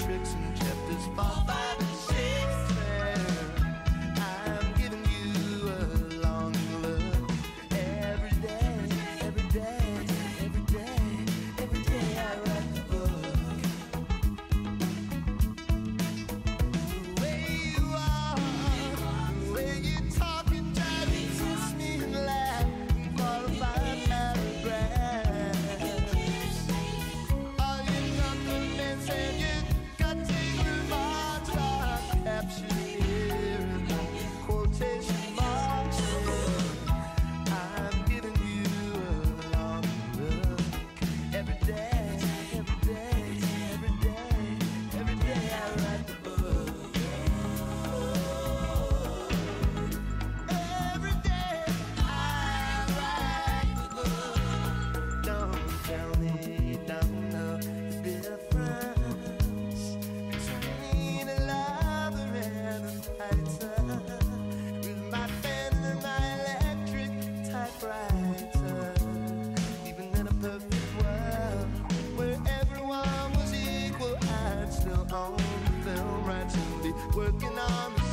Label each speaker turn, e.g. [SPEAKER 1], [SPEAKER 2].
[SPEAKER 1] tricks and chapters 4, 5, and 6. I'm giving you a long look every day, every day, every day, every day I write the book. The way you are, the way you talk and try to kiss me and laugh and fall apart out of breath. All your compliments and your cutting remarks are captured here in the quotation marks. I'm giving you a long look every day, every day, every day, every day I write the book. Every day I write the book. Don't tell me you don't know the difference between a lover and a fighter. With my pen and my electric typewriter. Even in a perfect world where everyone was equal, I'd still own the film rights and be working on the